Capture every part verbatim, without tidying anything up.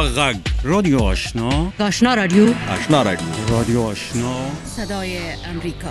غگ رادیو آشنا آشنا رادیو آشنا رادیو رادیو آشنا صدای امریکا.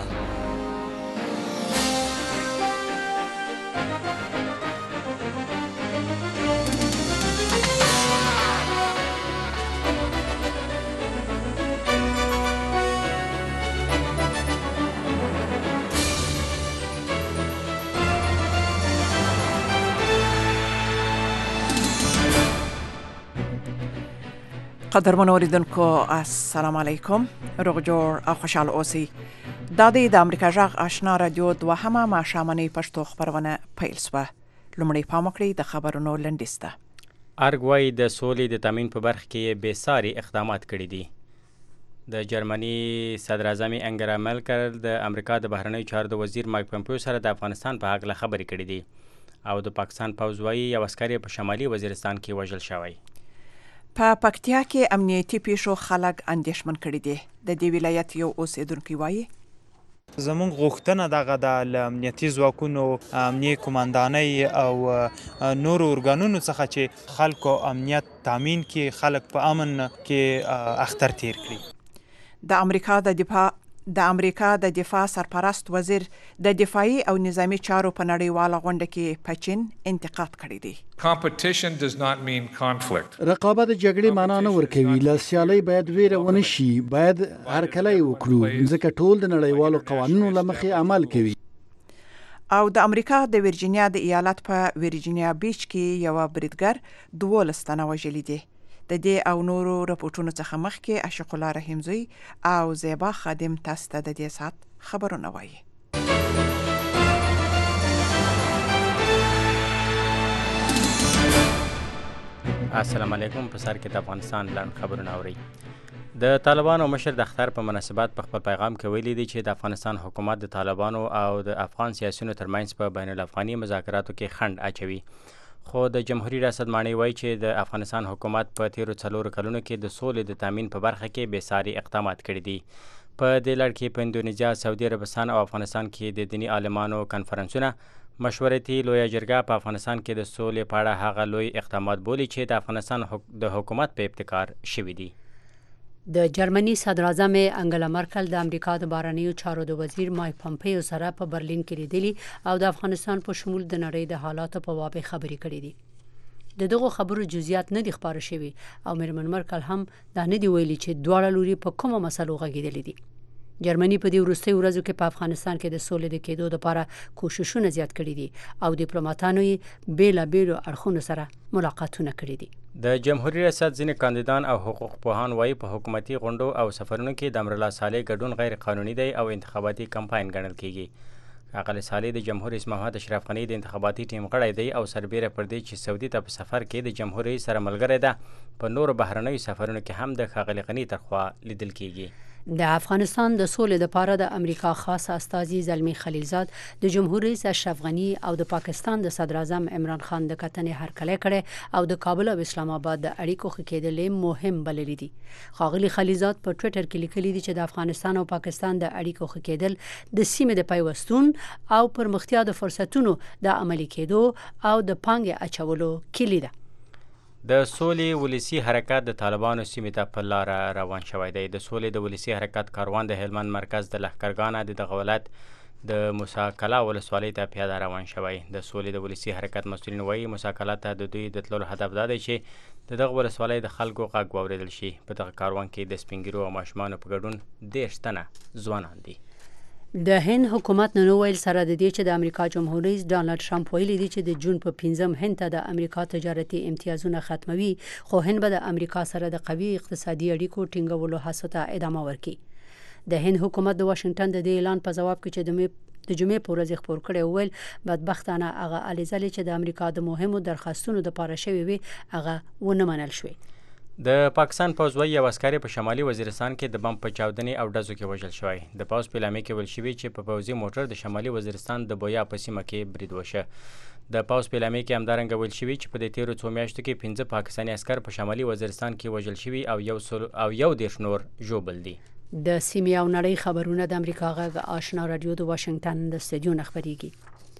قدرمن اوریدونکو السلام علیکم، روغ جوړ او خوشحال اوسئ. دا دی د امریکا غږ آشنا رادیو دوهمه ماښامنۍ پښتو خپرونه پیل شوه. لومړی پام وکړئ د خبرونو لنډیز ته. ارګ وایي د سولې د تامین په برخه کې بېساري اقدامات کړي دي. د جرمني صدر اعظم انګلا مرکل د امریکا د بهرنیو چارو د وزیر مایک پومپیو سره د افغانستان په هکله خبرې کړي دي او د پاکستان پوځ وایي یو عسکر په شمالي وزیرستان کې وژل شوی. په پکتیا کې امنیتي پیښو خلک اندېښمن کړي دي. د دې ولایت یو اوسیدونکی وایي زمونږ غوښتنه دغه د له امنیتي ځواکونو، امنیه قمندانۍ او نورو ارګانونو څخه چې خلکو امنیت تامین کړي، خلک په امن کې اختر تیر کړي. د امریکا د دفاع د امریکا د دفاع سرپرست وزیر د دفاعي او نظامی چارو په نړیواله غونډه کې په چین انتقاد کړی دی. Competition does not mean conflict. رقابت جګړې معنا نه ورکوي. له سیالۍ باید ویره ونه شي، باید هرکلی وکړو ځکه ټول د نړیوالو قوانینو له مخې عمل کوي. او د امریکا د ورجینیا د ایالت په ورجینیا بیچ کې یو بریدګر دولس تنه وژلي دي. د دې او نورو رپورټونو څخه مخکې عاشق الله رحیمزی او زیبا خادم تاسو ته د دې ساعت خبرونه وایي. السلام علیکم. په سر کې د افغانستان لاند خبرونه اورئ. د طالبانو مشر د اختر په مناسبت په خپل پیغام کې ویلي دي چې د افغانستان حکومت د طالبانو او د افغان سیاسیونو ترمنځ په بین الافغاني مذاکراتو کې خنډ اچوي. خو د جمهوریت ریاست مانی وایي چې د افغانستان حکومت په تیرو څلورو کلونو کې د سولې د تامین په برخه کې بېساري اقدامات کړي دي. په دې لړ کې په اندونیزیا، سعودي عربستان او افغانستان کې د دیني عالمانو کنفرانسونه، مشورتي لویه جرګه په افغانستان کې د سولې په اړه هغه لوی اقدامات بولي چې د افغانستان د حکومت په ابتکار شوي دي. د جرمني صدر اعظم انګلا مرکل د امریکا د بهرنیو چارو د وزیر مایک پومپیو سره په برلین کې لیدلي او د افغانستان په شمول د نړۍ د حالاتو په باب خبرې کړې دي. د دغو خبرو جزئیات نه دي خبره شوي او میرمن مرکل هم دا نه دی ویلي چې دواړه لوري په کومه مسلو غږېدلې دي. جرمني په دې وروستیو ورځو کې په افغانستان کې د سولې د کېدو لپاره کوششونه زیات کړي دي او ډیپلوماټانو یې بیلابیلو اړخونو سره ملاقاتونه کړي دي. د جمهوریت ریاست ځینې کاندیدان او حقوق پوهان وایي په حکومتي غونډو او سفرونو کې د امرالله صالح ګډون غیر قانوني دی او انتخاباتي کمپاین ګڼل کیږي. ښاغلی صالح د جمهور رئیس محمد اشرف غني د انتخاباتي ټیم غړی دی او سربیره پر دې چې سعودي ته په سفر کې د جمهور رئیس سره ملګری ده، په نورو بهرنیو سفرونو کې هم د ښاغلي غني ترخوا لیدل کیږي. د افغانستان د سولې لپاره د امریکا خاص استازي زلمی خلیلزاد د جمهور رئیس اشرف غني او د پاکستان د صدر اعظم عمران خان د کتنې هرکلی کړی او د کابل او اسلام آباد د اړیکو ښه کېدل مهم بللي دي. ښاغلي خلیلزاد په ټویټر کې لیکلي دي چې د افغانستان او پاکستان د اړیکو ښه کېدل د سیمې د پیوستون او پرمختیا د فرصتونو د عملي کېدو او د پانګې اچولو کلي ده. د سولې ولسی حرکت د طالبانو سیمې ته په لاره روان شوی دی. د سولې د ولسی حرکت کاروان د هلمند مرکز د لښکرګانه د دغه ولایت د موسی کلا ولسوالۍ ته پیاده روان شوی. د سولې د ولسی حرکت مسؤلین وایي موسی کلا ته د دوی د تللو هدف دا دی چې د دغه ولسوالۍ د خلکو غږ واورېدل شي. په دغه کاروان کې د سپین ږیرو او ماشومانو په ګډون دېرش تنه ځوانان دي. د هند حکومت نن وویل سره د دې چې د امریکا جمهور رئیس ډانلډ ټرمپ ویلي دي چې د جون په پنځم هند ته د امریکا تجارتي امتیازونه ختموي، خو هند به د امریکا سره د قوي اقتصادي اړیکو ټینګولو هڅو ته ادامه ورکړي. د هند حکومت د واشنگټن د دې اعلان په جواب کې چې د د جمعې په ورځ خبر کړی وویل بدبختانه هغه الې ځلې چې د امریکا د مهمو درخواستونو لپاره شوي وي هغه ونه منل شوې. د پاکستان پوځ وایي یو عسکر په شمالي وزیرستان کې د بم په چاودنې او ډزو کې وژل شوی. د پوځ په اعلامیه کې ویل شوي چې په پوځي موټر د شمالي وزیرستان د بویا په سیمه کې برید وشه. د پوځ په اعلامیه کې همدارنګه ویل شوي چې په دې تیرو څو میاشتو کې پنځه پاکستاني عسکر په شمالي وزیرستان کې وژل شوي او یو او یو دېرش نور ژوبل دي. د سیمې او نړۍ خبرونه د امریکا غږ آشنا رادیو د واشنگټن د استودیو نه خپریږي.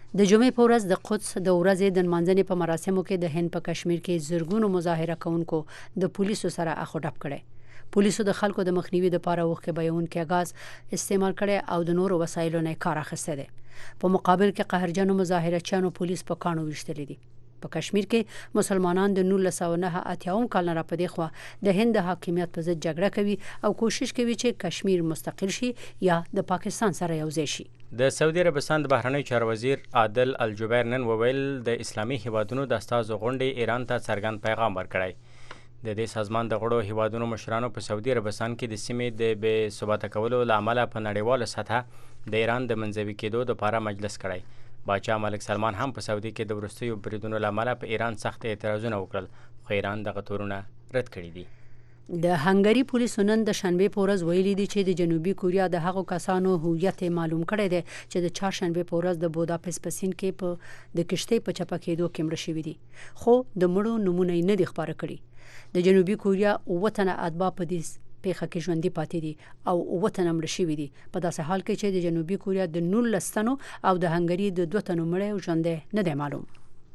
د جمعې په ورځ د قدس د ورځې د نمانځنې په مراسمو کې د هند په کشمیر کې زرګونو مظاهره کوونکو د پولیسو سره اخو ډب کړي. پولیسو د خلکو د مخنیوي لپاره وخت بیانونکي غاز استعمال کړي او د نورو وسایلو نه کار اخیسته دي. په مقابل کې قهرجنو مظاهرچیانو پولیس په کانو وشتل دي. په کشمیر کې مسلمانان د نولس سوه نه اتیا کال نه راپدې خو د هند حاکمیت په ضد جګړه کوي او کوشش کوي چې کشمیر مستقل شي یا د پاکستان سره یو ځای شي. د سعودي عربستان د بهرنی چارو وزیر عادل الجبیر نن وویل د اسلامي هیوادونو د استازو غونډې ایران ته څرګند پیغام ورکړی. د دې سازمان د غړو هیوادونو مشرانو په سعودي عربستان کې د سیمې د بې ثباته کولو له امله په نړیواله سطحه د ایران د منځوي کېدو لپاره مجلس کړی. باچا ملک سلمان هم په سعودي کې د وروستیو بریدونو له امله په ایران سخت اعتراضونه وکړل خو ایران دغه تورونه رد کړي دي. د هنګری پولیسو نن د شنبه په ورځ ویلي دي چې د جنوبي کوریا د هغو کسانو هویت معلوم کړی دی چې د چهارشنبه په ورځ د بوداپست په سیند کې په د کشتۍ په چپه کېدو کې مړه شوي دي خو د مړو نمونه نه دي خبره کړي. د جنوبي کوریا اووه تنه اتباع په دې پیښه کې ژوندي پاتې دي او اووه تنه مړه شوي دي په داسې حال کې چې د جنوبي کوریا د نولس تنو او د هنګری د دوه تنو مړه او ژوندي نه دی معلوم.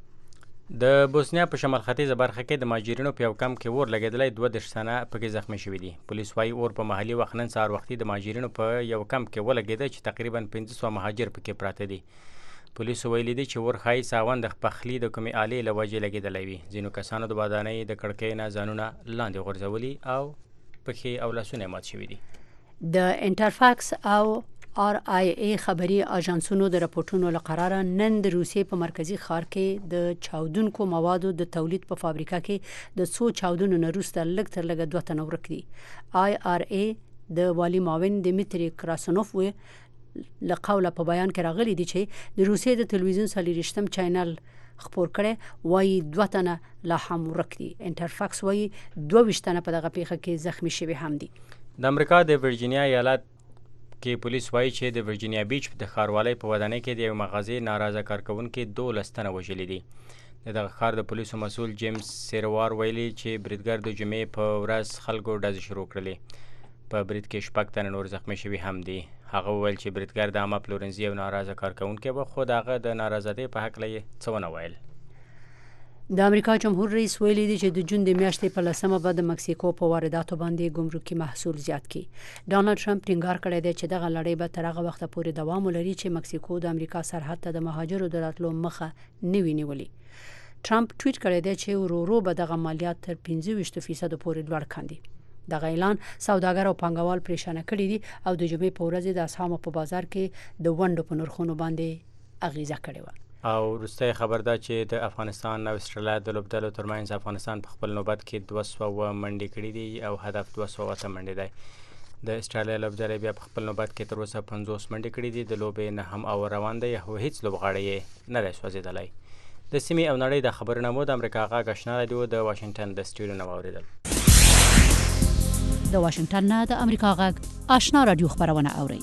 د بوسنیا په شمال ختیځه برخه کې د مهاجرینو په یو کمپ کې اور لګېدلی دوه دېرش تنه پکې زخمي شوي دي. پولیس وایي اور په محلي وخت نن سهار وختي د مهاجرینو په یو کمپ کې ولګېده چې تقریبا پنځه سوه مهاجر پکې پراته دي. پولیسو ویلي دي چې اور ښایي ساوند د پخلي د کومې آلې له وجې لګېدلی وي. ځینو کسانو د ودانۍ د کړکۍ نه ځانونه لاندې غورځولي او پښې او لاسونه مات شوي دي. د انټرفاکس او آر آی ای خبري اژانسونو د راپورټونو لقراره نن د روسیې په مرکزی ښار کې د چاودونکو موادو د تولید په فابریکه کې د څو چاودنو نه وروسته لږ تر لږه دوه تنه ورک دي. آی آر ای د والي معاون دمیتری کراسنوف و له قوله په بیان کې راغلي دي چې د روسیې د تلویزیون څلورویشتم چینل خبر کړي وایي دوه تنه لا هم ورک دي. انټرفاکس وایي دوه ویشت تنه په دغه پیښه کې زخمی شوي هم دي. د امریکا د ورجینیا ایالت کې پولیس وایي چې د ورجینیا بیچ د ښاروالۍ په ودانۍ کې د یو مغازې ناراضه کارکوونکي دولس تنه وژلي دي. د دغه ښار د پولیسو مسؤل جیمز سیروار ویلي چې بریدګر د جمعې په ورځ خلکو ډزې شروع کړلې. په برید کې شپږ تنه نور زخمی شوي هم دي. هغه وویل چې بریدګر د عامه پلورنځي یو ناراضه کارکوونکی و خو د هغه د ناراضتۍ په هکله یې څه ونه ویل. د امریکا جمهور رئیس ویلي دی چې د جون د میاشتې په لسمه به د مکسیکو په وارداتو باندې ګمرکي محصول زیات کړي. ډانلډ ټرمپ ټینګار کړی دی چې دغه لړۍ به تر هغه وخته پورې دوام ولري چې مکسیکو د امریکا سرحد ته د مهاجرو د راتلو مخه نه وي نیولې. ټرمپ ټویټ کړی دی چې ورو ورو به دغه مالیات تر پنځه ویشت فیصد پورې لوړ کاندي. دغه اعلان سوداګر او پانګوال پریشانه کړي دي او د جمعې په ورځ د اسهامو په بازار کې د ونډو په نرخونو باندې اغیزه کړې و. او وروستی خبر دا چې د افغانستان او استرالیا د لوبډلو ترمنځ افغانستان په خپل نوبت کې دوه سوه منډې کړي دي او هدف دوه سوه اته منډې دی. د استرالیا لوبډلې بیا په خپل نوبت کې تر اوسه پنځوس منډې کړي دي. د لوبې نه هم او روان دی او هیڅ لوبغاړی یې نه دی سوځېدلی. د سیمې او نړۍ د خبرونه مو د امریکا غږ آشنا راډیو د واشنګټن د سټوډیو نه واورېدل. د واشنګټن نه د امریکا غږ آشنا راډیو خبرونه اورئ.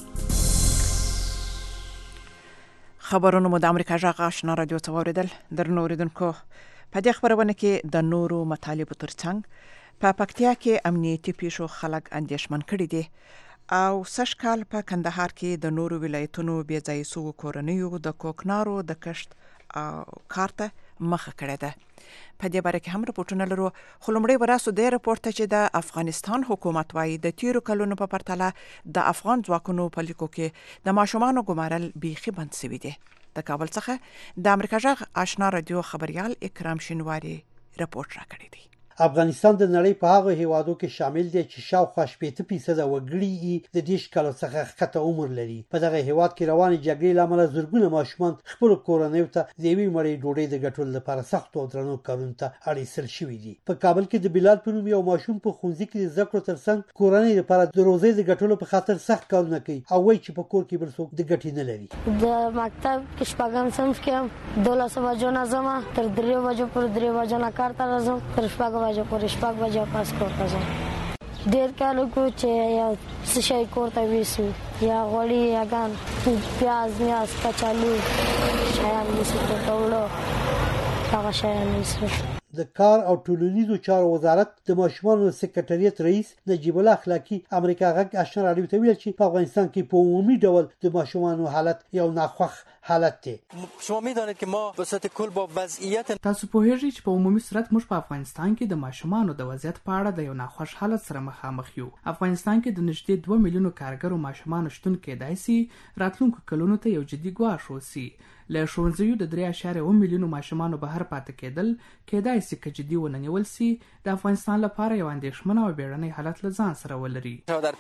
خبرونه مو د امریکا غږ آشنا راډیو ته واوریدل. درنو اوریدونکو په دې خبرونه کې د نورو مطالبو ترڅنګ په پکتیا کې امنیتي پیښو خلک اندېښمن کړي دي او سږ کال په کندهار کې د نورو ولایتونو بې ځایه سوو کورنیو د کوکنارو د کښت او کارته مخه کړې ده. په دې باره کې هم راپورټونه لرو خو لومړی وراسو د راپورټ چې د افغانستان حکومت وايي د تیرو کلونو په پرتله د افغان ځواکونو په لیکو کې د ماشومانو ګمارل بیخي بند شوي دي. د کابل څخه د امریکا غږ آشنا رادیو خبريال اکرام شینواری راپورټ راکړی دی. افغانستان د نړۍ په هغه هیوادو کې شامل دی چې شاوخوا شپږ فیصد وګړي یې د دېرش کالو څخه ښکته عمر لري. په دغه هیواد کې روانې جګړې له امله زرګونه ماشومان خپلو کورنیو ته د یوې مړۍ ډوډۍ د ګټلو لپاره سختو او درنو کارونو ته اړ ایستل شوي دي. په کابل کې د بلال په نوم یو ماشوم په ښوونځي کې د زده کړو ترڅنګ کورنۍ لپاره د روزۍ د ګټلو په خاطر سخت کارونه کوي او وایي چې په کور کې بل څوک د ګټې نه لري. د مکتب کې شپږم صنف کې دولس بجو نه ځم تر درې بجو پورې درې بجو نه کار ته راځم تر شپږ بجو پورې شپږ بجو پاس کور ته ځم. ډېر کارونه کوو چې یو څه شی کور ته ویسو یا غوړي یاګان پیاز میاز کچالو شیان ویسو کور ته وړو هغه شیان ویسو. د کار او ټولنیزو چارو وزارت د ماشومانو سکرټریټ رئیس نجیب الله اخلاقی امریکا غږ آشنا راډیو ته ویل چې په افغانستان کې په عمومي ډول د ماشومانو حالت یو ناخوښ حالت دی. شما میدانید که ما به صورت کل با وضعیت تاسو پوهیږئ چې په عمومي صورت موږ په افغانستان کې د ماشومانو د وضعیت په اړه د یو ناخوش حالت سره مخامخ یو. افغانستان کې د نږدې دوه میلیونو کارګرو ماشومانو شتون کېدای سي راتلونکو کلونو ته یو جدي ګواښ وسی. له ښوونځیو د درې اعشاریه اووه میلیونو ماشومانو بهر پاتې کېدل کېدای سي که جدي ونه نیول سي د افغانستان لپاره یو اندېښمن او بیړنی حالت له ځان سره ولري.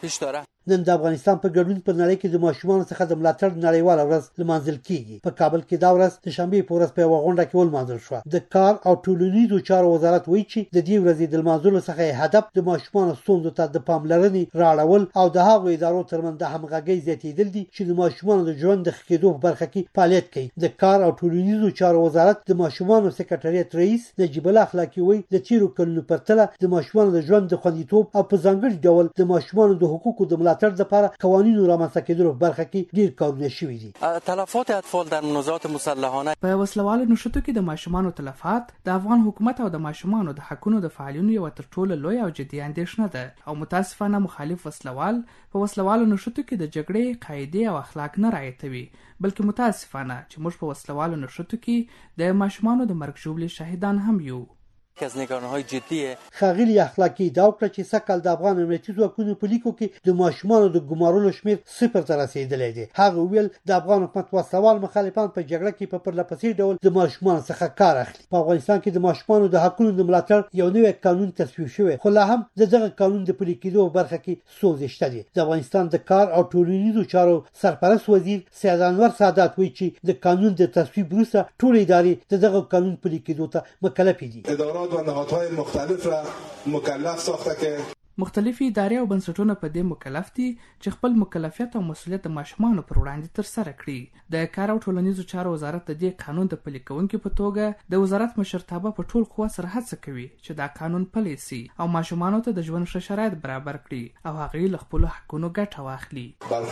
نن د افغانستان په ګډون په نړۍ کې د ماشومانو څخه د ملاتړ نړیواله ورځ لمانځل کیږي. په کابل کې دا ورځ د شنبې په ورځ په یوه غونډه کې ولمانځل شوه. د کار او ټولنیزو چارو وزارت وایي چې د دې ورځې د لمانځلو څخه هدف د ماشومانو ستونزو ته د پاملرنې راړول او د هغو ادارو ترمنځ د همغږۍ زیاتېدل دي چې د ماشومانو د ژوند د ښه کېدو په برخه کې فعالیت کوي. د کار او ټولنیزو چارو وزارت د ماشومانو سکرټریات رئیس نجیب الله اخلاقي وایي د تیرو کلونو پرتله د ماشومانو د ژوند د خوندیتوب او په ځانګړي ډول د ماشومانو د حقوقو د ملاتړ لپاره قوانینو رامنځته کېدلو په برخه کې ډېر کارونه شوي دي. تلفات اطفال در منازعات مسلحانه په وسلوالو نښتو کې د ماشومانو تلفات د افغان حکومت او د ماشومانو د حقونو د فعالینو یو تر ټولو لوی او جدي اندېښنه ده او متاسفانه مخالف وسلوال په وسلوالو نښتو کې د جګړې قاعدې او اخلاق نه رعایتوي، بلکې متاسفانه چې موږ په وسلوالو نښتو کې د ماشومانو د مرګ ژوبلې شاهدان هم یو. از نگرانی‌های جدیه. ښاغلي اخلاقي دا وکړه چې سږکال د افغان امنیتي ځواکونو په لیکو کې د ماشومانو د ګمارلو شمېر صفر ته رسېدلی دی. هغه وویل د افغان حکومت وسلوال مخالفان په جګړه کې په پرله پسې ډول د ماشومانو څخه کار اخلي. په افغانستان کې د ماشومانو د حقونو د ملاتړ یو نوی قانون تصویب شوی، خو لا هم د دغه قانون د پلي کېدو په برخه کې ستونزې شته دي. د افغانستان د کار او ټولنیزو چارو سرپرست وزیر سید انور سادات وایي چې د قانون د تصویب وروسته ټولې ادارې د دغه قانون پلي کېدو ته مکلفې دي. ادارات و نهادهای مختلف را مکلف ساخته که مختلفي ادارې او بنسټونه په دې مکلف دي چې خپل مکلفیت او مسؤلیت د ماشومانو پر وړاندې ترسره کړي. د کار او ټولنیزو چارو وزارت د دې قانون د پلي کوونکي په توګه د وزارت مشرتابه په ټول قوت سره هڅه کوي چې دا قانون پلی سي او ماشومانو ته د ژوند ښه شرایط برابر کړي او هغوی له خپلو حقونو ګټه واخلي.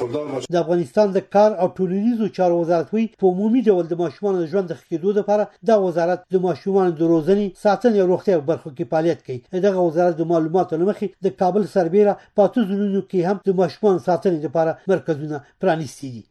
د افغانستان د کار او ټولنیزو چارو وزارت وایي په عمومي ډول د ماشومانو د ژوند د ښه کېدو لپاره دا وزارت د ماشومانو د روزنې، ساتنې او روغتیا په برخو کې فعالیت کوي. دغه وزارت د معلوماتو له مخې د کابل سربیره په اته ځایونو کې هم د ماشومانو ساتنې لپاره مرکزونه پرانیستي دي.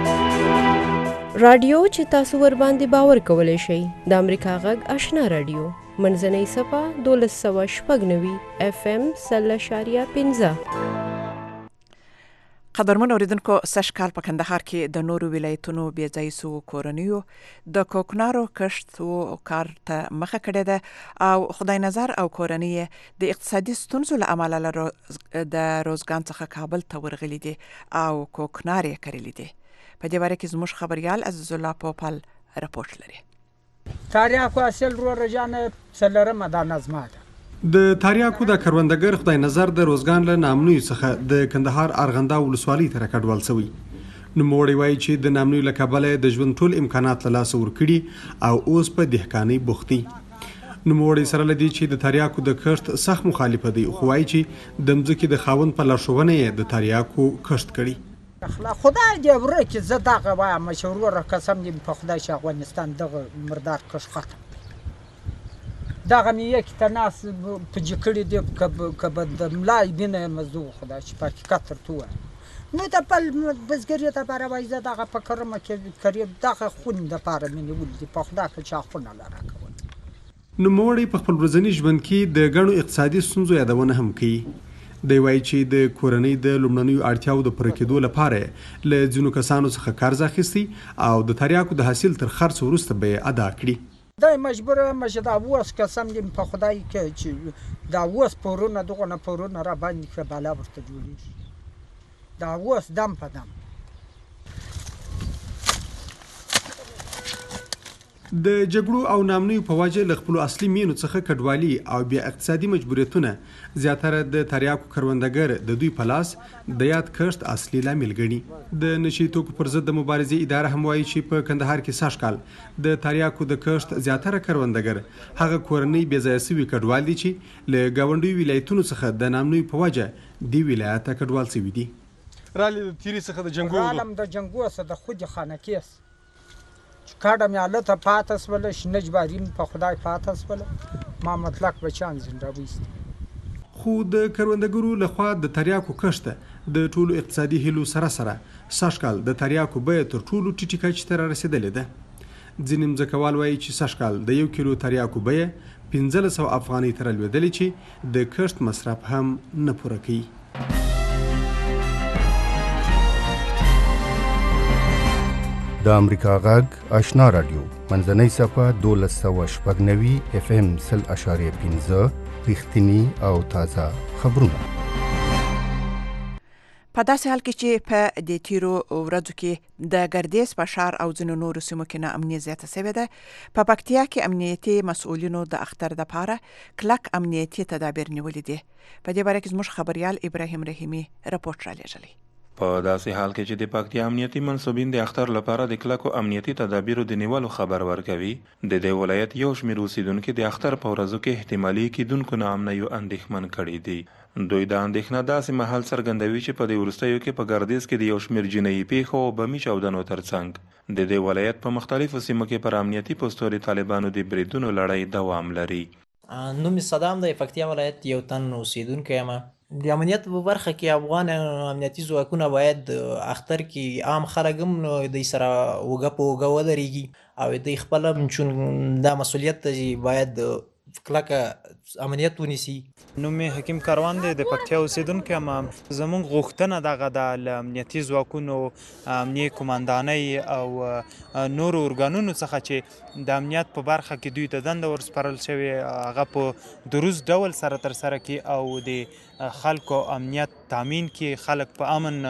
رادیو چې تاسو ور باندې باور کولای شئ د امریکا غږ آشنا رادیو منځنۍ صفه دولس سوه شپږ نوي اف ام سل اشاریه پنځه. قدرمن اوریدونکو، سږکال په کندهار کې د نورو ولایتونو بې ځایه سوو کورنیو د کوکنارو کښت او کار ته مخه کړې ده او خدای نظر او کورنۍ د اقتصادي ستونزو له امله د روزګان څخه کابل ته ورغلي دي او کوکنار یې کرلي دي. په دې باره کې زموږ خبریال عزیز الله پوپل راپورټ لري. تاریاکو اصل رو رجانه سلرمه دا نظمه ده. د تاریاکو د کروندګر خدای نظر د روزګان له نامنوي څخه د کندهار ارغنده ولسوالۍ ته راکډوال شوی. نوموړی وایي چې د نامنوي له کبله د ژوند ټول امکانات له لاسه ورکړي او اوس په دهقانۍ بوختي. نوموړی سره لدی چې د تاریاکو د کښت سخت مخالفه دی، خو وایي چې د مځکې د خاوند په لارښوونه یې د تاریاکو کښت کړي. خدای دې ورکړي چې زه دغه وایم مشهور قسم دې په خدای چې افغانستان دغه مردار کښت ختم دغه مې یک تناس په جکړې دی که به د ملای بینه مزدو خدای چې په حقیقت ترته ووایم نو د بل بزګري دپاره وایي زه دغه په کرمه کې قریب دغه خون دپاره مې نیولي دي په خدای که چا خونه له راکول. نوموړی په خپل ورځني ژوند کې د ګڼو اقتصادي ستونزو یادونه هم کوي. دی وایي چې د کورنۍ د لومړنیو اړتیاوو د پوره کېدو لپاره له ځینو کسانو څخه قرض اخیستی او د تریاکو د حاصل تر خرڅ وروسته به یې ادا کړي. دا مجبوره یم چې دا اوس قسم دې په خدای کې چې دا اوس پورونه دغونه پورونه را باندې کړه بالا ورته جوړېږي دا اوس دم په دم. د جګړو او نامنیو په وجه له خپلو اصلي مینو څخه کډوالي او بیا اقتصادي مجبوریتونه زیاتره د تریاکو کروندګر د دوی په لاس د یاد کښت اصلي لامل ګڼي. د نشي توکو پر ضد د مبارزې اداره هم وایي چې په کندهار کې سږکال د تریاکو د کښت زیاتره کروندګر هغه کورنۍ بې ځایه سوي کډوال دي چې له ګاونډیو ولایتونو څخه د نامنیو په وجه دې ولایت ته کډوال سوي دي. رالي د تیري څخه د جنګو رالم د جنګو څخه د خودي خانکیس کاډه مې حالته پاته سوله شنه جباري مې په خدای پاته سوله ما مطلق بچیان زنده وایستې. خو د کروندګرو لخوا د تریاکو کښت د ټولو اقتصادي هیلو سره سره سږکال د تریاکو بیه تر ټولو ټیټې کچې ته رارسېدلې ده. ځینې مځکوال وایي چې سږکال د یو کیلو تریاکو بیه پنځلس سوه افغانۍ ته رالوېدلې چې د کښت مصرف هم نه پوره کوي. د امریکا غږ آشنا رادیو منځنۍ صفحه دولس سوه شپږ نوي اف ام سل اشاریه پنځه رښتیني او تازه خبرونه. په داسې حال کې چې په د تیرو ورځو کې د ګردیز په ښار او ځینو نورو سیمو کې نه امنیت زیاته شوې ده، په پکتیا کې امنیتي مسؤلینو د اختر دپاره کلک امنیتي تدابیر نیولي دي. په دې باره کې زموږ خبریال ابراهیم رحیمي رپورټ رالیږلی. په داسې حال کې چې د پکتیا امنیتي منصوبین د اختر لپاره د کلکو امنیتي تدابیرو د نیولو خبر ورکوي، د دې ولایت یو شمېر اوسیدونکي د اختر په ورځو کې احتمالي کیدونکو ناامنیو اندېښمن کړي دي. دوی دا اندېښنه داسې مهال څرګندوي چې په دې وروستیو کې په ګردیز کې د یو شمېر جنایي پیښو او بمي چاودنو ترڅنګ د دې ولایت په مختلفو سیمو کې پر امنیتي پوستو د طالبانو د بریدونو لړۍ دوام لري. نوم صدام د پکتیا ولایت یو تن اوسیدونکی یم. د امنیت په برخه کې افغان امنیتي ځواکونه باید اختر کې عام خلک هم دوی سره اوږه په اوږه ودرېږي او دوی خپله چون دا مسؤلیت ته باید کلکه امنیت ونیسي. نوم مې حکیم کاروان دی، د پکتیا اوسیدونکی یم. زموږ غوښتنه دغه ده له امنیتي ځواکونو، امنیې قمندانۍ او نورو ارګانونو څخه چې د امنیت په برخه کې دوی ته دنده ورسپارل شوې هغه په دروست ډول سره ترسره کړي او د خلکو امنیت تامین کړي، خلک په امن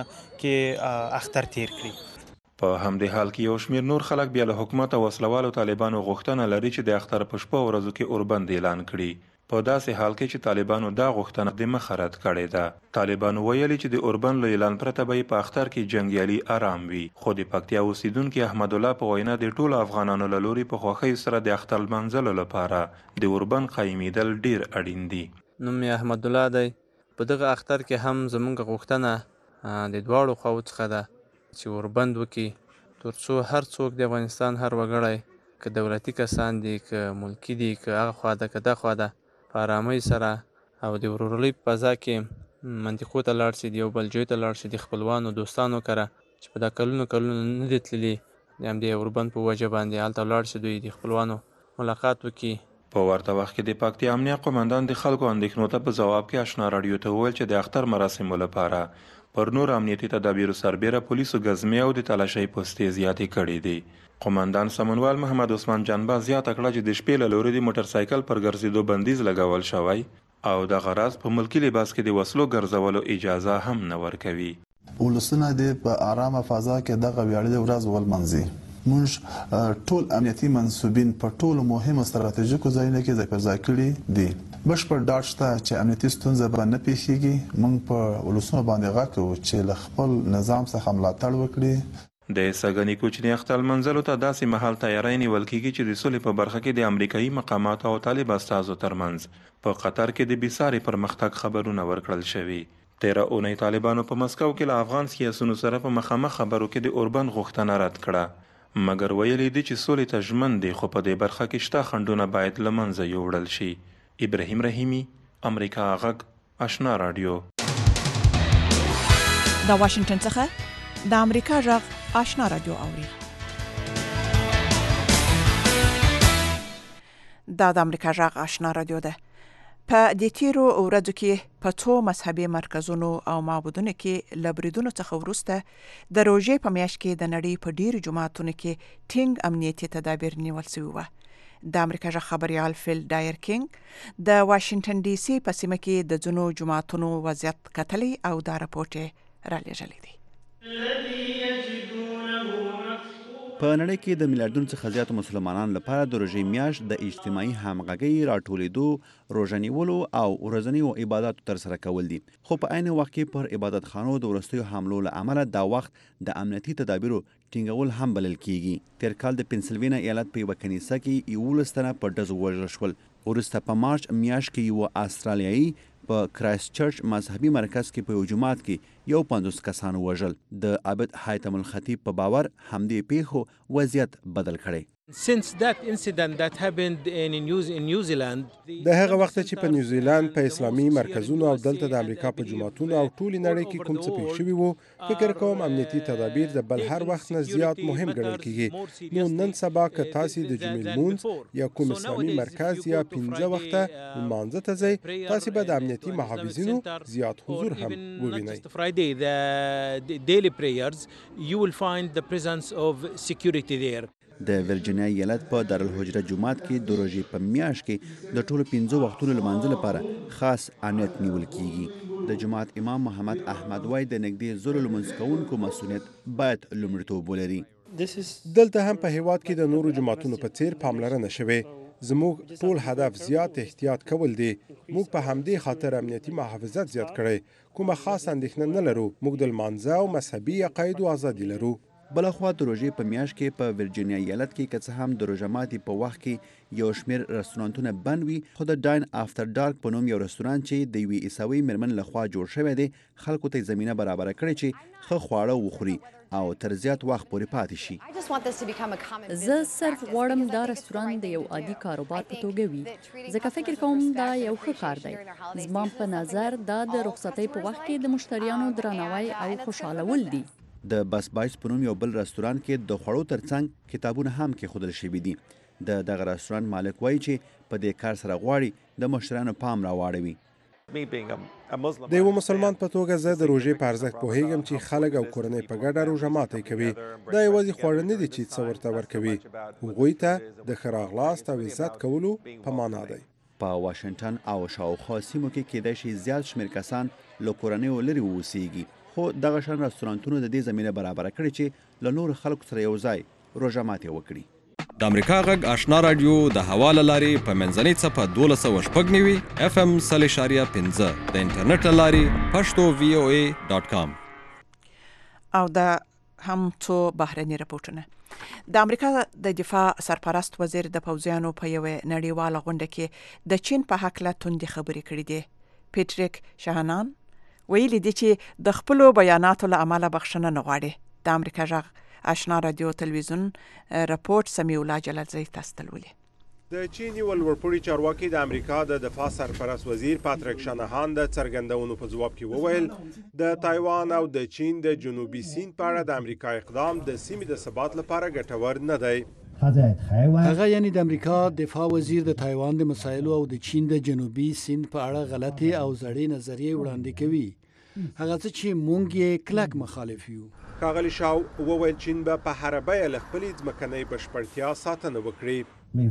کې اختر تیر کړي. په همدې حال کې یو شمېر نور خلک بیا له حکومت او وسلوالو طالبانو غوښتنه لري چې د اختر په شپو ورځو کې اوربند اعلان کړي. په داسې حال کې چې طالبانو دا غوښتنه د مخه رد کړې ده. طالبانو ویلي چې د اوربند له اعلان پرته به په اختر کې جنګیالي آرام وي، خو د پکتیا اوسیدونکي احمد الله په وینا د ټولو افغانانو له لوري په خوښۍ سره د اختر لمانځلو لپاره د اوربند قایمېدل ډیر اړین دي. نوم یې احمد الله دی. په دغه اختر کې هم زموږ غوښتنه د دواړو خواو څخه ده چې اوربند وکړي، تر څو هر څوک د افغانستان هر وګړی که دولتي کسان دي که ملکي دي که هغه خوا ده که دا خوا ده په ارامۍ سره او د ورورولۍ په فضا کې منطقو ته لاړ شي، د یو بل ځای ته لاړ شي، د خپلوانو دوستانو کره چې په دا کلونو کلونو نه دي تللي د همدې اوربند په وجه باندې هلته لاړ شي، دوی د خپلوانو ملاقات وکړي. په ورته وخت کې د پکتیا امنیه قومندان د خلکو اندېښنو ته په ځواب کې آشنا راډیو ته وویل چې د اختر مراسمو لپاره پر نور امنیتي تدابیرو سربیره پولیسو ګزمې او د تلاشۍ پوستې زیاتې کړې دي. قومندان سمونوال محمد عثمان جانبا زیاته کړه چې د شپې له لوري د موټر سایکل پر ګرځېدو بندیز لګول شوی او د غرض په ملکی لباس کې د وسلو ګرځولو اجازه هم نه ورکوي. ولسونه د په آرامه فضا کې دغه ویاړلې ورځ ولمانځي. موږ ټول امنیتي منصوبین په ټولو مهمو ستراتیژیکو ځایونو کې ځای پر ځای کړي دي. بشپړ ډاډ شته چې امنیتي ستونزه به نه پیښیږي. موږ په ولسونو باندې غږ کوو چې له خپل نظام څخه ملاتړ وکړي. د سګنی کوچنی اختر منځلو ته داسې مهال تیاری نیول کیږي چې د سولې په برخه کې د امریکایي مقاماتو او طالب استازو ترمنځ په قطر کې د بېساري پرمختګ خبرونه ورکړل شوي. تیره اونۍ طالبانو په مسکو کې له افغان سیاسیونو سره په مخامخ خبرو کې د اوربند غوښتنه رد کړه، مګر ویلي دي چې سولې ته ژمن دي، خو په دې برخه کې شته خنډونه باید له منځه یوړل شي. ابراهیم رحیمي، امریکا غږ آشنا راډیو. د واشنگټن څخه د امریکا غږ آشنا راډیو اوري. دا د امریکا غږ آشنا راډیو ده. په د تیرو ورځو کې په څو مذهبي مرکزونو او معبدونو کې له بریدونو څخه وروسته د روژې په میاشت کې د نړۍ په ډیرو جوماتونو کې ټینګ امنیتي تدابیر نیول شوي وو. د امریکا غږ خبریال فیل ډایر کینګ د واشنگټن ډي سي په سیمه کې د ځینو جوماتونو وضعیت کتلی او دا رپورټ یې رالیږلی دی. په نړۍ کې د میلیارډونو څخه زیاتو مسلمانانو لپاره د روژې میاشت د اجتماعي همغږۍ، راټولېدو، روژه نیولو او ورځنیو عباداتو ترسره کول دي. خو په عین وخت کې پر عبادت خانو د وروستیو حملو له امله دا وخت د امنیتي تدابیرو ټینګول هم بلل کیږي. تیر کال د پنسلوینیا ایالت په یوه کنیسه کې یولس تنه په ډزو وژل شول. وروسته په مارچ میاشت کې یو استرالیایي په کرایست چرچ مذهبي مرکز کې په یو جومات کې یو پنځوس کسانو وژل. د عابد حاتم الخطیب په باور همدې پیښو وضعیت بدل کړی. Since that incident that happened in New, in New Zealand, د هغه وخت چې په نیوزیلند په اسلامي مرکزونو او دلته د امریکا په جماعتونو او ټولې نړۍ کې کوم څه پیښ شوي وو، فکر کوم امنیتي تدابیر د بل هر وخت نه زیات مهم ګڼل کیږي. نو نن سبا که تاسو د جمعې لمونځ یا کوم اسلامي مرکز یا پنځه وخته لمانځه ته ځئ، تاسو به د امنیتي محافظینو زیات حضور هم ووینئ. Friday, the daily prayers, you will find the presence of security there. د ورجینیا ایالت په دارالهجره جومات کې د روژې په میاشت کې د ټولو پنځو وختونو لمانځه لپاره خاص امنیت نیول کیږي. د جومات امام محمد احمد وای د نږدې زرو لمونځ کوونکو مسؤلیت باید لومړیتوب ولري. دلته هم په هیواد کې د نورو جوماتونو په څیر پاملرنه شوې. زموږ ټول هدف زیات احتیاط کول دی. موږ په همدې خاطر امنیتي محافظت زیات کړی. کومه خاص اندېښنه نه لرو. موږ د لمانځه او مذهبي عقایدو ازادي لرو. بلخوا د روژې په میاشت کې په ورجینیا ایالت کې که څه هم د روژه ماتي په وخت کې یو شمېر رستورانتونه بند وي، خو د ډاین آفتر ډارک په نوم یو رستورانت چې د یوې عیسوي میرمن لخوا جوړ شوی دی، خلکو ته زمینه برابره کړې چې ښه خواړه وخوري او تر زیات وخت پورې پاتې شي. زه صرف غواړم دا رستورانت د یو عادي کاروبار په توګه وي، ځکه فکر کوم دا یو ښه کار دی. زما په نظر دا د رخصتۍ په وخت کې د مشتریانو درناوی او خوشحالول دي. د بس بایس په نوم یو بل رستورانت کې د خوړو ترڅنګ کتابونه هم کېښودل شوي دي. د دغه رستورانت مالک وایي چې په دې کار سره غواړي د مشتریانو پام راواړوي. د یو مسلمان په توګه زه د روژې په ارزښت پوهیږم چې خلک او کورنۍ په ګډه روژه ماتی کوي. دا یوازې خواړه نه دي چې څه ورته ورکوي، هغوی ته د ښه راغلاست او عزت کولو په معنا دی. په واشنګټن او شاوخوا سیمو کې کېدای شي زیات شمېر کسان له کورنیو لرې واوسیږي، خو دغه شان رستورانتونو د دې زمینه برابره کړې چې له نورو خلکو سره یو ځای روژه ماتي وکړي. د امریکا غږ آشنا رادیو د هوا له لارې په منځنۍ څپه دولس سوه شپږ نوي اف ام سل اشاریه پنځه د انټرنیټ له لارې پښتو وی او ای ډاټ کام. او دا هم څو بهرني رپورټونه. د امریکا د دفاع سرپرست وزیر د پوځیانو په یوه نړیواله غونډه کې د چین په هکله توندې خبرې کړې دي. پیټریک شاهانان ویلي دي چې د خپلو بیاناتو له امله بخښنه نه غواړي. د امریکا غږ آشنا رادیو تلویزیون رپورټ سمیع الله جلالزی تاسو ته ولولي. د چین یو لوړپوړي چارواکي د امریکا د دفاع سرپرست وزیر پاتریک شانهان د څرګندونو په ځواب کې وویل د تایوان او د چین د جنوبي سیند په اړه د امریکا اقدام د سیمې د ثبات لپاره ګټور نه دی. هغه یعنی د امریکا دفاع وزیر د تایوان د مسایلو او د چین د جنوبي سیند په اړه غلطي او زړې نظریې وړاندې کوي. هغه څه چې مونږ یې کلک مخالف یو. ښاغلي شاو وویل چین به په هر بیه له خپلې ځمکنۍ بشپړتیا ساتنه وکړي.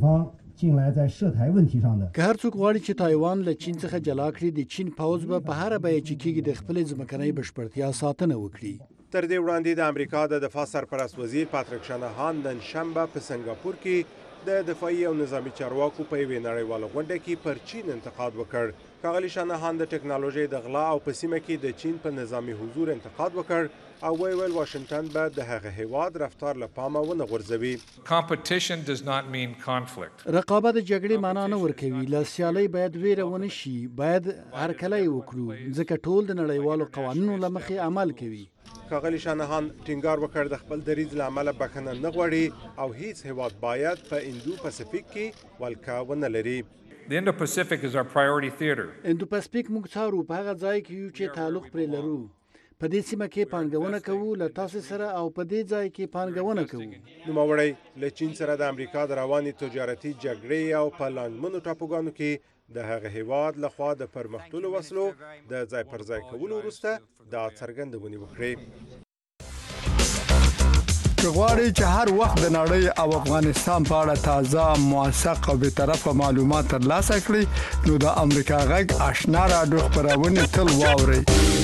که هر څوک غواړي چې تایوان له چین څخه جلا کړي، د چین پوځ به په هر بیه چې کېږي د خپلې ځمکنۍ بشپړتیا ساتنه وکړي. تر دې وړاندې د امریکا د دفاع سرپرست وزیر پاتریک شانهان نن شنبه په سنگاپور کې د دفاعي او نظامی چارواکو په یوې نړیواله غونډه کې پر چین انتقاد وکړ. ښاغلي شانهان د ټکنالوژۍ د غلا او په سیمه کې د چین په نظامی حضور انتقاد وکړ او ویل واشنګټن به د هغه هیواد رفتار له پامه ونه غورځوي. رقابت د جګړې معنا نه ورکوي. له سیالۍ باید ویره ونه شي، باید هرکلی وکړو ځکه ټول د نړیوالو قوانینو له مخې عمل کوي. ښاغلي شانهان ټینګار وکړ د خپل دریځ له امله بخښنه نه غواړي او هیڅ هیواد باید په اندو پاسفیک کې ولکه ونه لري. The Indo-Pacific is our priority theater. اندو پاسفیک موږ څارو په هغه ځای کې یو چې تعلق پرې لرو. په دې سیمه کې پانګونه کوو له تاسو سره او په دې ځای کې پانګونه کوو. نوموړی له چین سره د امریکا د روانې تجارتي جګړې او په لاندمنو ټاپوګانو کې د هغه هیواد لخوا د پرمختللو وسلو د ځای پر ځای کولو وروسته دا څرګندونې وکړې. که غواړئ چې هر وخت د نړۍ او افغانستان په اړه تازه، موثق او بېطرفه معلومات ترلاسه کړئ نو د امریکا غږ آشنا رادیو خپرونې تل واورئ.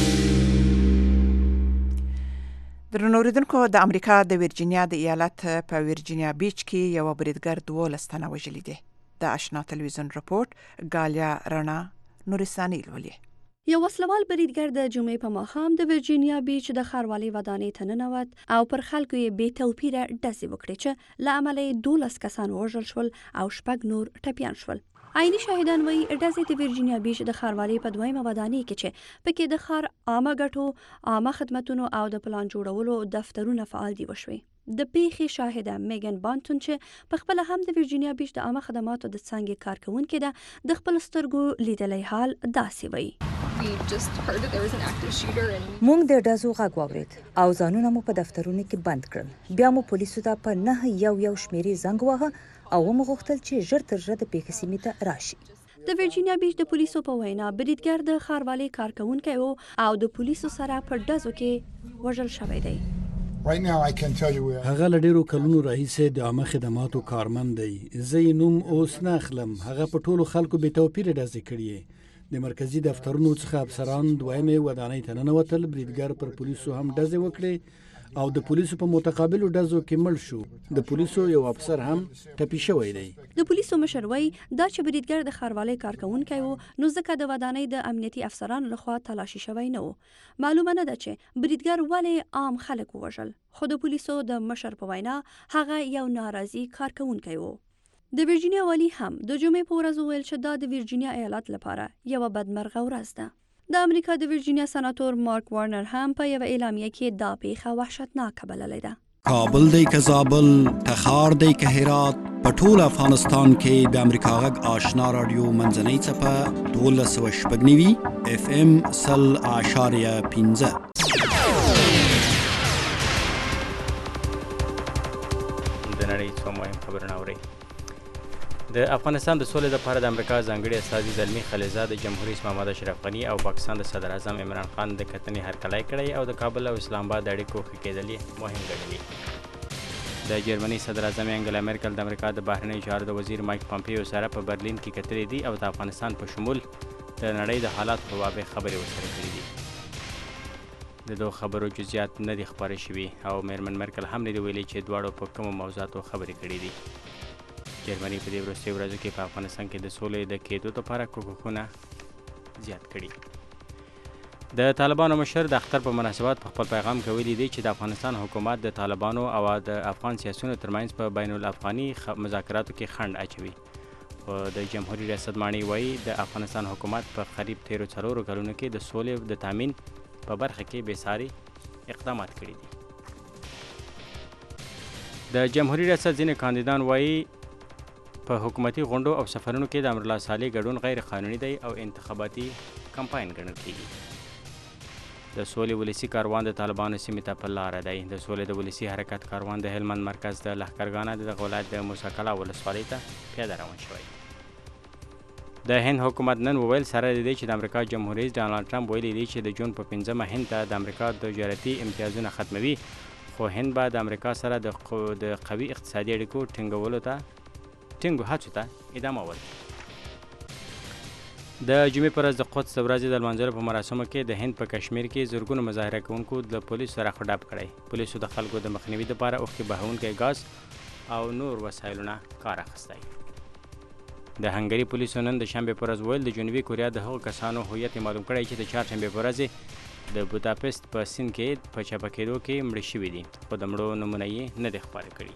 درنو اوریدونکو، د امریکا د ورجینیا د ایالت په ورجینیا بیچ کې یو بریدګر دولس تنه وژلي دي. د آشنا تلویزیون رپورټ ګالیا رڼا نورستاني لولي. یو وسلوال بریدګر د جمعې په ماښام د ورجینیا بیچ د ښاروالۍ ودانۍ ته ننوت او پر خلکو یې بې توپیره ډزې وکړې چې له امله یې دولس کسان ووژل شول او شپږ نور ټپیان شول. عیني شاهدان وایي ډزې د ورجینیا بیچ د ښاروالۍ په دویمه ودانۍ کې چې پکې د ښار عامه ګټو عامه خدمتونو او د پلان جوړولو دفترونه فعال دي وشوي. د پیښې شاهده میګن بانټون چې په خپل هم د ورجینیا بیچ د عامه خدماتو د څنګه کارکونکې ده د خپل سترګو لیدلی حال داسې وایي. موږ د ډزو غږ واورید او ځانونه مو په دفترونو کې بند کړل. بیا مو پولیسو ته په نه یو یو شمیرې زنګ واهه او ومو غوښتل چې ژر تر ژره د پیښې سیمې ته راشي. د ورجینیا بیچ د پولیسو په وینا بریدګر د ښاروالۍ کارکونکی و او د پولیسو سره په ډزو کې وژل شوی دی. هغه له ډیرو کلونو راهیسې د عامه خدماتو کارمند دی. زه یې نوم اوس نه اخلم. هغه په ټولو خلکو بې توپیره ډزې کړې. د مرکزی دفترونو څخه افسران دویمې ودانۍ ته ننوتل. بریدګر پر پولیسو هم ډزې وکړې او د پولیسو په متقابلو ډزو کې مړ شو. د پولیسو یو افسر هم ټپي شوی دی. د پولیسو مشر وایي دا چې بریدګر د ښاروالۍ کارکونکی و نو ځکه د ودانۍ د امنیتي افسرانو لخوا تلاشي شوی نه و. معلومه نه ده چې بریدګر ولې عام خلک ووژل، خو د پولیسو د مشر په وینا هغه یو ناراضي کارکونکی و. د ورجینیا والی هم د جمعې په ورځ وویل چې دا د ورجینیا ایالت لپاره یوه بدمرغه ورځ ده. د امریکا د ورجینیا سناتور مارک وارنر هم په یوه اعلامیه کې دا پیښه وحشتناکه بللې ده. کابل دی که زابل، تخار دی که هرات، په ټول افغانستان کې د امریکا غږ آشنا رادیو منځنۍ څپه دولس سوه شپږ نوي اف ام سل اعشاریه پنځه. د نړۍ څو مهم خبرونه اورئ. د افغانستان د سولې لپاره د امریکا ځانګړي استازي زلمي خلیلزاد د جمهور رئیس محمد اشرف غني او پاکستان د صدر اعظم عمران خان د کتنې هرکلی کړی او د کابل او اسلام آباد د اړیکو ښه کېدل یې مهم ګڼلي. د جرمني صدر اعظم انګلا مرکل د امریکا د بهرنیو چارو د وزیر مایک پامپیو سره په برلین کې کتلې دي او د افغانستان په شمول د نړۍ د حالاتو په باب خبرې ورسره کړې دي. د دوه خبرو جزئیات نه دي خپاره شوي او میرمن مرکل هم نه دي ویلي چې دواړو په کومو موضوعاتو خبرې کړې دي. جرمني په دې وروستیو ورځو کې په افغانستان کې د سولې د کېدو لپاره کوښښونه زیات کړي. د طالبانو مشر د اختر په مناسبت په خپل پیغام کې ویلي دی چې د افغانستان حکومت د طالبانو او د افغان سیاسیونو ترمنځ په بین الافغاني مذاکراتو کې خنډ اچوي. خو د جمهوریت ریاست ماڼۍ وایي د افغانستان حکومت په قریب تیرو څلورو کلونو کې د سولې د تامین په برخه کې بېساري اقدامات کړي دي. د جمهوریت ریاست ځینې کاندیدان وایي په حکومتي غونډو او سفرونو کې د امرالله صالح ګډون غیر قانوني دی او انتخاباتي کمپاین ګڼل کیږي. د سولې ولسي کاروان د طالبانو سیمې ته په لاره دی. د سولې د ولسي حرکت کاروان د هلمند مرکز د لښکرګانه د دغه ولایت د موسی کلا ولسوالۍ ته پیاده روان شوی. د هند حکومت نن وویل سره د دې چې د امریکا جمهور رئیس ډانلډ ټرمپ ویلي دی چې د جون په پنځمه هند ته د امریکا تجارتي امتیازونه ختموي، خو هند به د امریکا سره د قوي اقتصادي اړیکو ټینګولو ته ټینګو هڅو ته ادامه ورکړي. د جمعې پر ورځ د قدس د ورځې د لمانځلو په مراسمو کې د هند په کشمیر کې زرګونو مظاهره کوونکو د پولیسو سره خډاب کړی. پولیسو د خلکو د مخنیوي لپاره اوښکې بهونکی ګاز او نور وسایلونه کار اخیستی. د هنګري پولیسو نن د شنبې پر ورځ ویل د جنوبي کوریا د هغو کسانو هویت معلوم کړی چې د چهارشنبې پر ورځ د بوداپست په سیند کې په چاپه کېدو کې مړه شوي دي، خو د مړو نومونه یې نه دي خپاره کړي.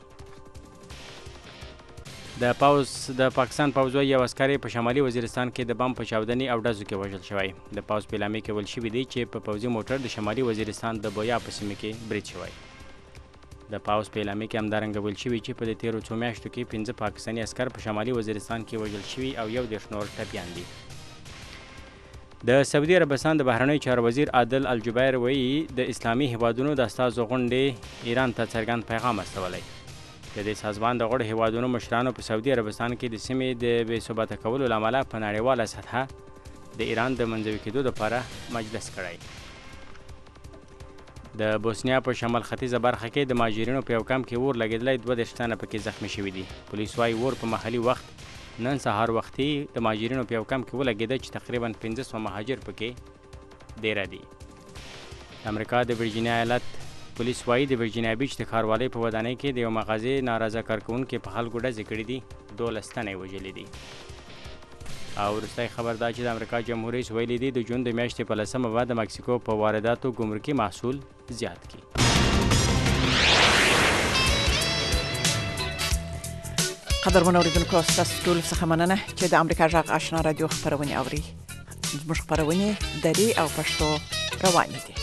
د پاوز د پاکستان پوځوي یو عسکري په شمالي وزیرستان کې د بم په چاودنې او ډزو کې وژل شوی. د پاوز په اعلامیه کې ویل شوي دي چې په پوځي موټر د شمالي وزیرستان د بویا په سیمه کې برید شوی. د پاوز په اعلامیه کې همدارنګه ویل شوي چې په دې تیرو څو میاشتو کې پنځه پاکستاني عسکر په شمالي وزیرستان کې وژل شوي او یو دېرش نور ټپیان دي. د سعودي عربستان د بهرنیو چارو وزیر عادل الجبیر وایي د اسلامي هیوادونو د استازو غونډې ایران ته څرګند پیغام استولی. د دې سازمان د غړو هیوادونو مشرانو په سعودي عربستان کې د سیمې د بې ثباته کولو له امله په نړیواله سطحه د ایران د منځوي کېدو لپاره مجلس کړی. د بوسنیا په شمال ختیځه برخه کې د مهاجرینو په یو کمپ کې اور لګېدلی، دوه دېرش تنه پکې زخمي شوي دي. پولیس وایي اور په محلي وخت نن سهار وختي د مهاجرینو په یو کمپ کې ولګېده چې تقریبا پنځه سوه مهاجر پکې دیره دي. د امریکا د ورجینیا ایالت پولیس وایي د ورجینیا بیچ د ښاروالۍ په ودانۍ کې د یو مغازې نارضا کارکوونکي په خلکو ډزې کړي دي، دولس تنه یې وژلي دي. او وروستی خبر دا چې د امریکا جمهور رئیس ویلي دي د جون د میاشتې په لسمه به د مکسیکو په وارداتو ګمرکي محصول زیات کړي. قدرمن اوریدونکو تاسو ټول څخه مننه چې د امریکا جغ آشنا رادیو خبرونه اوري. زموږ خبرونه دري او پښتو روانې دي.